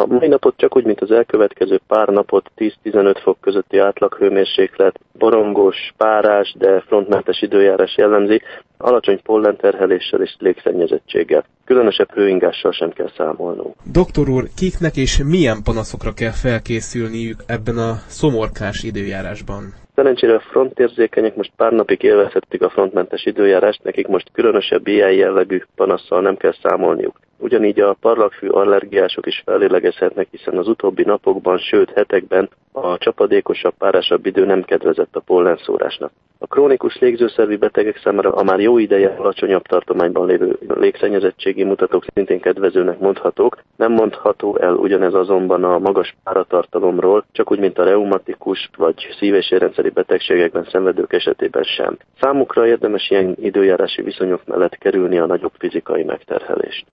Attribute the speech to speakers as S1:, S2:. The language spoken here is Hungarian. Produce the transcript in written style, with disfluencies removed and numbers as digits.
S1: A mai napot csak úgy, mint az elkövetkező pár napot 10-15 fok közötti átlaghőmérséklet, borongos, párás, de frontmentes időjárás jellemzi, alacsony pollenterheléssel és légszennyezettséggel. Különösebb hőingással sem kell számolnunk.
S2: Doktor úr, kiknek és milyen panaszokra kell felkészülniük ebben a szomorkás időjárásban?
S1: Szerencsére a frontérzékenyek most pár napig élvezhetik a frontmentes időjárást, nekik most különösebb ilyen jellegű panasszal nem kell számolniuk. Ugyanígy a parlagfű allergiások is fellélegezhetnek, hiszen az utóbbi napokban, sőt hetekben a csapadékosabb, párásabb idő nem kedvezett a pollenszórásnak. A krónikus légzőszervi betegek számára a már jó ideje alacsonyabb tartományban lévő légszennyezettségi mutatók szintén kedvezőnek mondhatók. Nem mondható el ugyanez azonban a magas páratartalomról, csak úgy, mint a reumatikus vagy szív- és érrendszeri betegségekben szenvedők esetében sem. Számukra érdemes ilyen időjárási viszonyok mellett kerülni a nagyobb fizikai megterhelést.